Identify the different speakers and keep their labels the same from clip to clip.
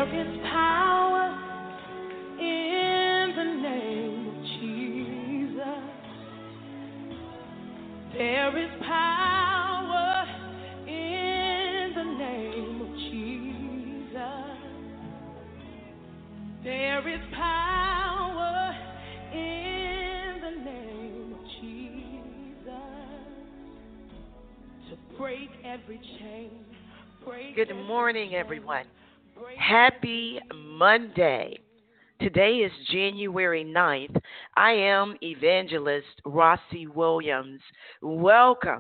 Speaker 1: is power in the name of Jesus. There is power in the name of Jesus. There is power in the name of Jesus to break every chain.
Speaker 2: Good morning, everyone. Happy Monday. Today is January 9th. I am Evangelist Rossi Williams. Welcome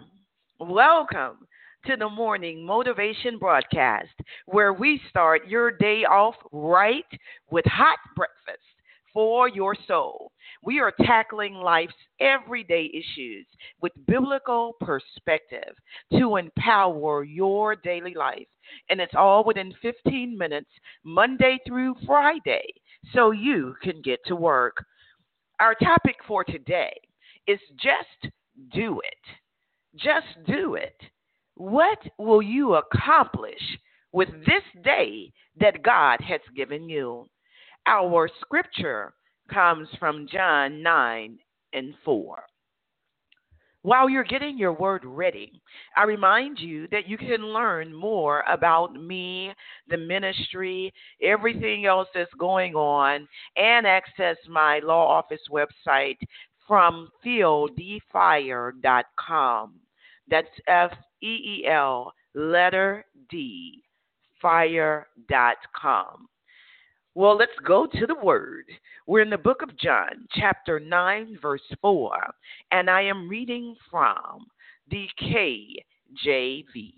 Speaker 2: to the morning motivation broadcast where we start your day off right with hot breakfast for your soul. We are tackling life's everyday issues with biblical perspective to empower your daily life. And it's all within 15 minutes, Monday through Friday, so you can get to work. Our topic for today is just do it. Just do it. What will you accomplish with this day that God has given you? Our scripture comes from John 9:4. While you're getting your word ready, I remind you that you can learn more about me, the ministry, everything else that's going on, and access my law office website from feeldfire.com. That's FEEL letter D, fire.com. Well, let's go to the word. We're in the book of John, chapter 9, verse 4, and I am reading from the KJV.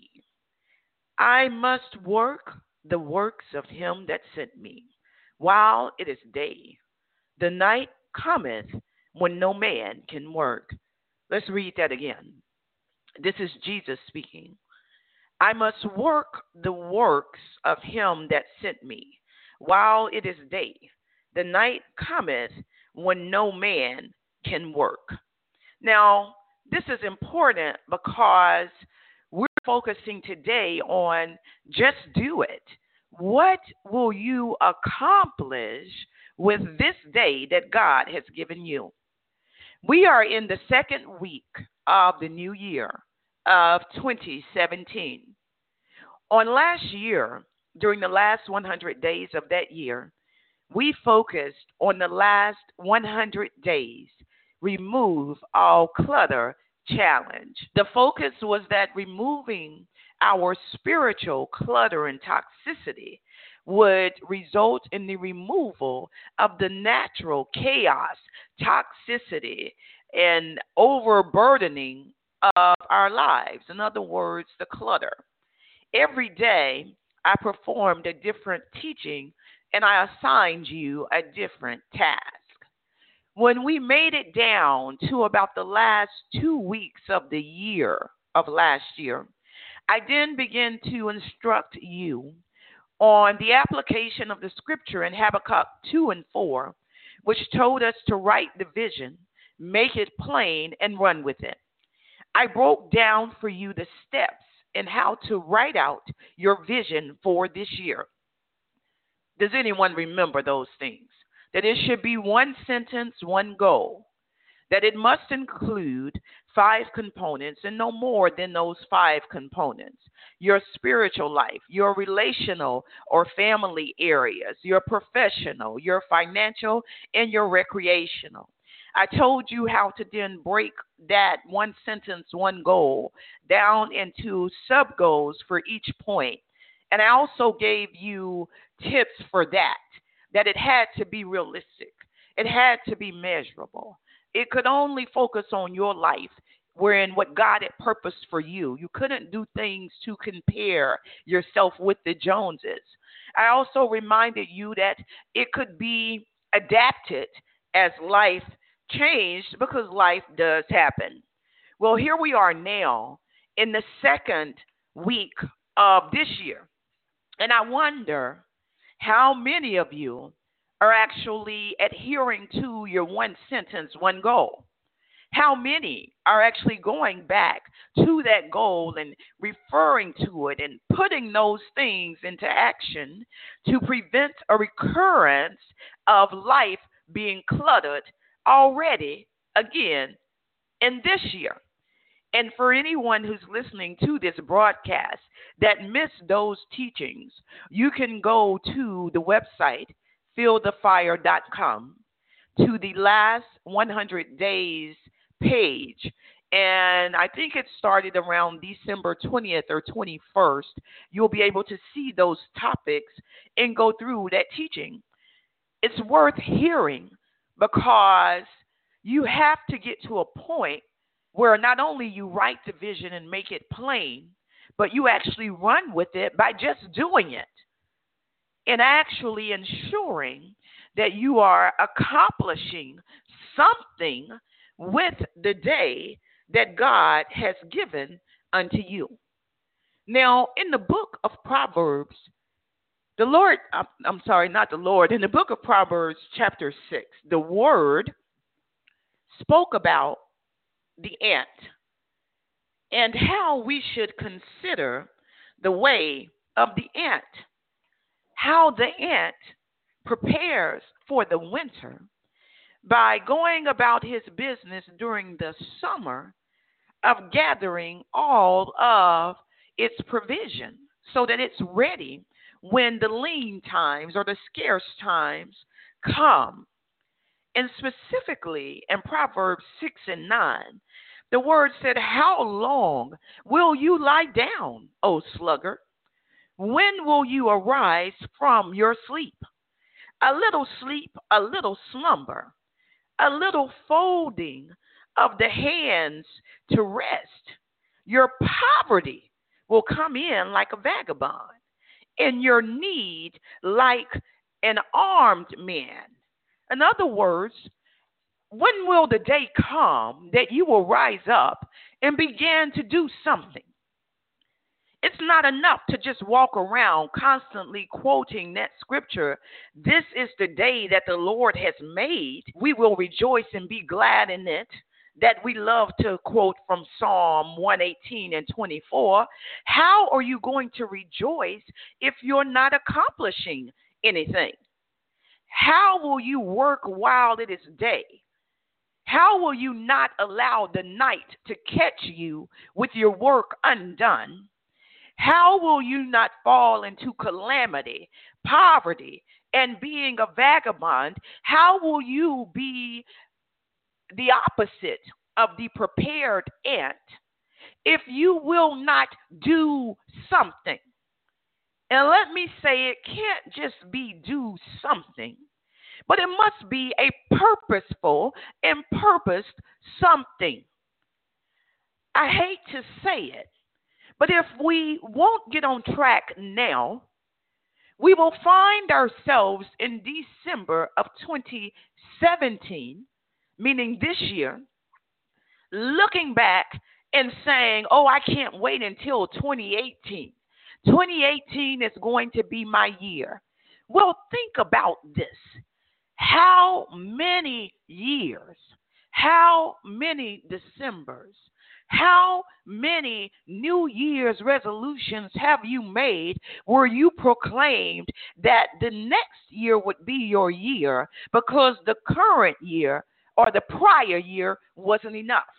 Speaker 2: I must work the works of him that sent me, while it is day. The night cometh when no man can work. Let's read that again. This is Jesus speaking. I must work the works of him that sent me, while it is day. The night cometh when no man can work. Now, this is important because we're focusing today on just do it. What will you accomplish with this day that God has given you? We are in the second week of the new year of 2017. On last year, during the last 100 days of that year, we focused on the last 100 days, remove all clutter challenge. The focus was that removing our spiritual clutter and toxicity would result in the removal of the natural chaos, toxicity, and overburdening of our lives. In other words, the clutter. Every day, I performed a different teaching and I assigned you a different task. When we made it down to about the last 2 weeks of the year of last year, I then began to instruct you on the application of the scripture in Habakkuk 2:4, which told us to write the vision, make it plain, and run with it. I broke down for you the steps and how to write out your vision for this year. Does anyone remember those things? That it should be one sentence, one goal. That it must include 5 components and no more than those 5 components. Your spiritual life, your relational or family areas, your professional, your financial, and your recreational. I told you how to then break that one sentence, one goal down into sub goals for each point. And I also gave you tips for that it had to be realistic. It had to be measurable. It could only focus on your life, wherein what God had purposed for you. You couldn't do things to compare yourself with the Joneses. I also reminded you that it could be adapted as life changed because life does happen. Well, here we are now in the second week of this year. And I wonder how many of you are actually adhering to your one sentence, one goal. How many are actually going back to that goal and referring to it and putting those things into action to prevent a recurrence of life being cluttered already again in this year? And for anyone who's listening to this broadcast that missed those teachings, you can go to the website, fieldthefire.com, to the last 100 days page. And I think it started around December 20th or 21st. You'll be able to see those topics and go through that teaching. It's worth hearing because you have to get to a point where not only you write the vision and make it plain, but you actually run with it by just doing it and actually ensuring that you are accomplishing something with the day that God has given unto you. Now, in the book of Proverbs, in the book of Proverbs, chapter 6, the word spoke about the ant and how we should consider the way of the ant, how the ant prepares for the winter by going about his business during the summer of gathering all of its provision so that it's ready when the lean times or the scarce times come. And specifically in Proverbs 6 and 9, the word said, "How long will you lie down, O sluggard? When will you arise from your sleep? A little sleep, a little slumber, a little folding of the hands to rest. Your poverty will come in like a vagabond, and your need like an armed man." In other words, when will the day come that you will rise up and begin to do something? It's not enough to just walk around constantly quoting that scripture, "This is the day that the Lord has made. We will rejoice and be glad in it," that we love to quote from Psalm 118 and 24. How are you going to rejoice if you're not accomplishing anything? How will you work while it is day? How will you not allow the night to catch you with your work undone? How will you not fall into calamity, poverty, and being a vagabond? How will you be the opposite of the prepared ant if you will not do something? And let me say, it can't just be do something, but it must be a purposeful and purposed something. I hate to say it, but if we won't get on track now, we will find ourselves in December of 2017, meaning this year, looking back and saying, "Oh, I can't wait until 2018. 2018 is going to be my year." Well, think about this. How many years, how many Decembers, how many New Year's resolutions have you made where you proclaimed that the next year would be your year because the current year or the prior year wasn't enough?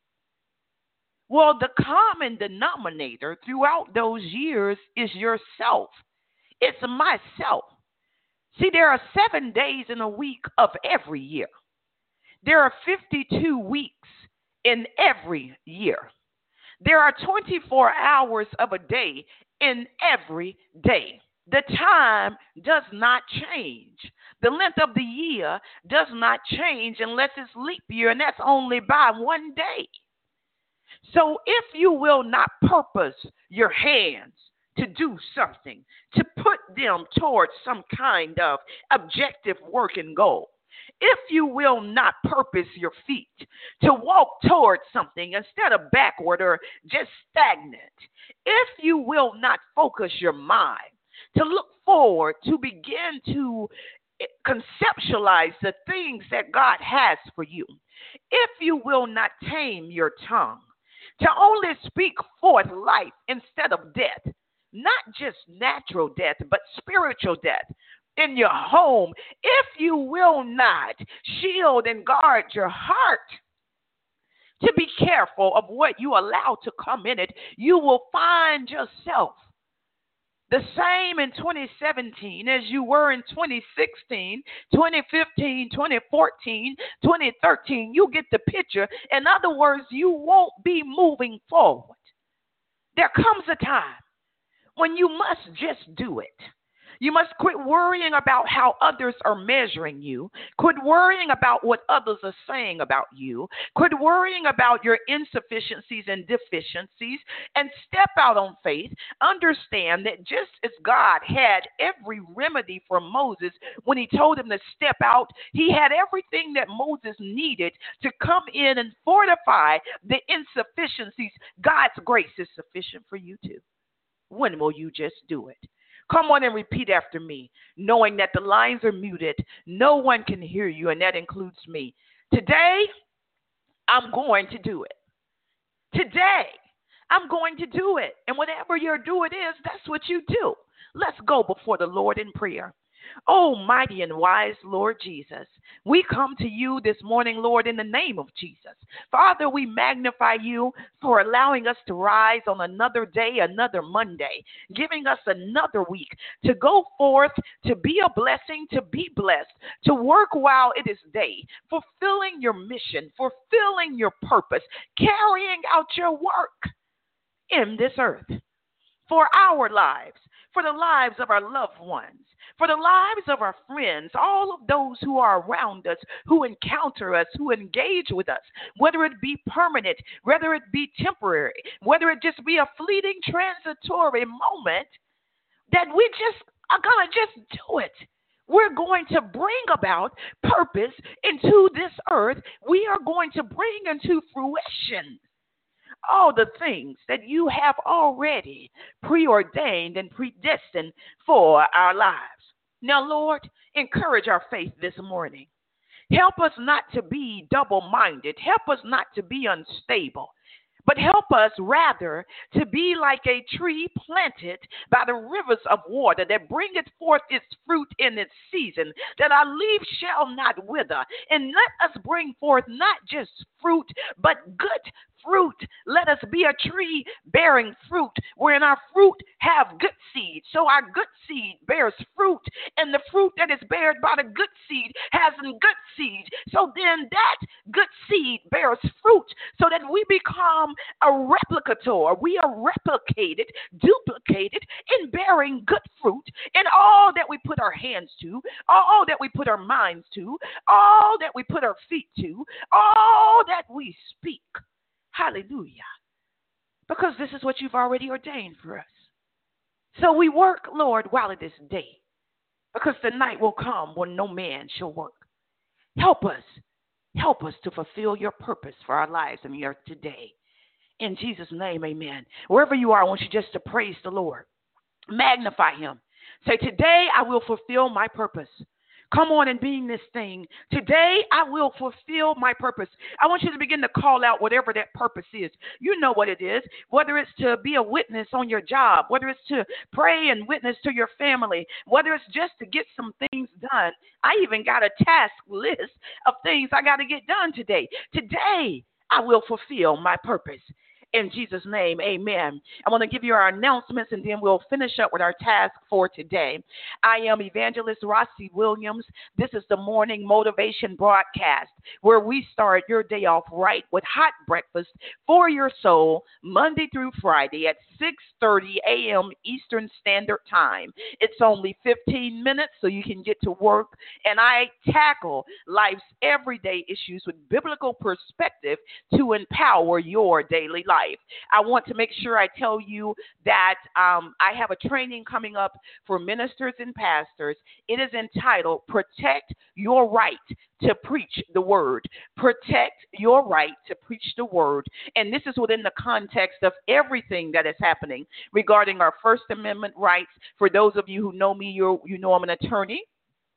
Speaker 2: Well, the common denominator throughout those years is yourself. It's myself. See, there are 7 days in a week of every year. There are 52 weeks in every year. There are 24 hours of a day in every day. The time does not change. The length of the year does not change unless it's leap year, and that's only by 1 day. So if you will not purpose your hands to do something, to put them towards some kind of objective work and goal, if you will not purpose your feet to walk towards something instead of backward or just stagnant, if you will not focus your mind to look forward, to begin to conceptualize the things that God has for you. If you will not tame your tongue to only speak forth life instead of death, not just natural death, but spiritual death in your home, if you will not shield and guard your heart to be careful of what you allow to come in it, you will find yourself the same in 2017 as you were in 2016, 2015, 2014, 2013. You get the picture. In other words, you won't be moving forward. There comes a time when you must just do it. You must quit worrying about how others are measuring you. Quit worrying about what others are saying about you. Quit worrying about your insufficiencies and deficiencies and step out on faith. Understand that just as God had every remedy for Moses when he told him to step out, he had everything that Moses needed to come in and fortify the insufficiencies. God's grace is sufficient for you too. When will you just do it? Come on and repeat after me, knowing that the lines are muted. No one can hear you, and that includes me. Today, I'm going to do it. Today, I'm going to do it. And whatever your do it is, that's what you do. Let's go before the Lord in prayer. Oh, mighty and wise Lord Jesus, we come to you this morning, Lord, in the name of Jesus. Father, we magnify you for allowing us to rise on another day, another Monday, giving us another week to go forth, to be a blessing, to be blessed, to work while it is day, fulfilling your mission, fulfilling your purpose, carrying out your work in this earth for our lives, for the lives of our loved ones, for the lives of our friends, all of those who are around us, who encounter us, who engage with us, whether it be permanent, whether it be temporary, whether it just be a fleeting transitory moment, that we just are going to just do it. We're going to bring about purpose into this earth. We are going to bring into fruition all the things that you have already preordained and predestined for our lives. Now, Lord, encourage our faith this morning. Help us not to be double-minded. Help us not to be unstable. But help us rather to be like a tree planted by the rivers of water that bringeth forth its fruit in its season, that our leaf shall not wither. And let us bring forth not just fruit, but good fruit. Let us be a tree bearing fruit, wherein our fruit have good seed. So our good seed bears fruit, and the fruit that is bared by the good seed has good seed. So then that good seed bears fruit, so that we become a replicator. We are replicated, duplicated in bearing good fruit in all that we put our hands to, all that we put our minds to, all that we put our feet to, all that we speak. Hallelujah. Because this is what you've already ordained for us. So we work, Lord, while it is day, because the night will come when no man shall work. Help us to fulfill your purpose for our lives in the earth today. In Jesus' name, amen. Wherever you are, I want you just to praise the Lord. Magnify him. Say, today I will fulfill my purpose. Come on and being this thing. Today, I will fulfill my purpose. I want you to begin to call out whatever that purpose is. You know what it is, whether it's to be a witness on your job, whether it's to pray and witness to your family, whether it's just to get some things done. I even got a task list of things I got to get done today. Today, I will fulfill my purpose. In Jesus' name, amen. I want to give you our announcements, and then we'll finish up with our task for today. I am Evangelist Rossi Williams. This is the morning motivation broadcast where we start your day off right with hot breakfast for your soul, Monday through Friday at 6:30 a.m. Eastern Standard Time. It's only 15 minutes, so you can get to work, and I tackle life's everyday issues with biblical perspective to empower your daily life. I want to make sure I tell you that I have a training coming up for ministers and pastors. It is entitled Protect Your Right to Preach the Word. Protect your right to preach the Word. And this is within the context of everything that is happening regarding our First Amendment rights. For those of you who know me, you know I'm an attorney.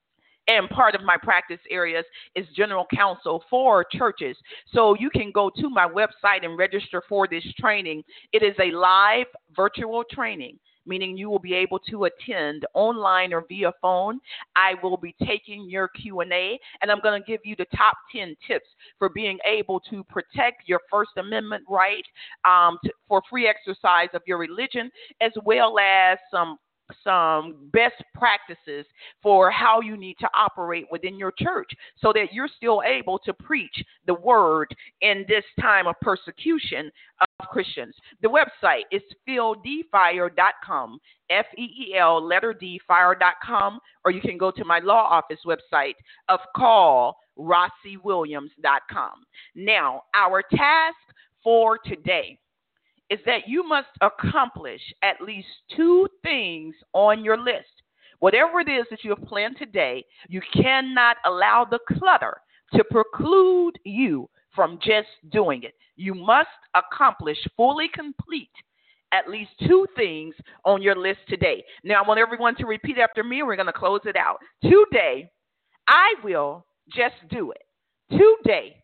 Speaker 2: And part of my practice areas is general counsel for churches. So you can go to my website and register for this training. It is a live virtual training, meaning you will be able to attend online or via phone. I will be taking your Q&A, and I'm going to give you the top 10 tips for being able to protect your First Amendment right for free exercise of your religion, as well as some best practices for how you need to operate within your church so that you're still able to preach the word in this time of persecution of Christians. The website is feeldfire.com, FEEL letter D fire.com, or you can go to my law office website of callrossiwilliams.com. Now, our task for today is that you must accomplish at least 2 things on your list. Whatever it is that you have planned today, you cannot allow the clutter to preclude you from just doing it. You must accomplish, fully complete at least 2 things on your list today. Now, I want everyone to repeat after me. We're going to close it out. Today, I will just do it. Today,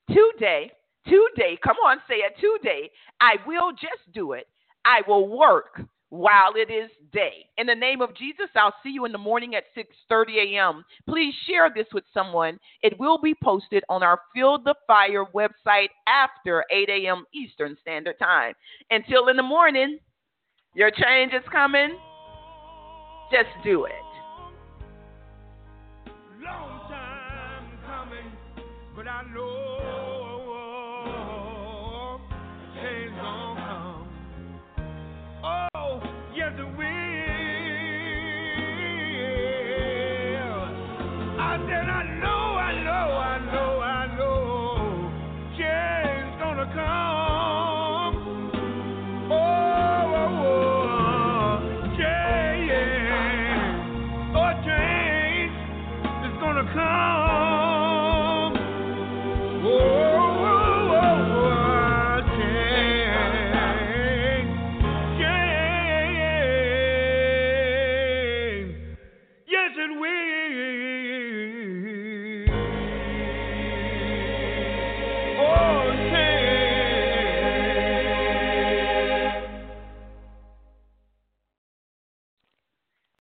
Speaker 2: come on, say it. Today, I will just do it. I will work while it is day. In the name of Jesus, I'll see you in the morning at 6:30 a.m. Please share this with someone. It will be posted on our Feel the Fire website after 8 a.m. Eastern Standard Time. Until in the morning, your change is coming. Just do it.
Speaker 3: Long time coming, but I know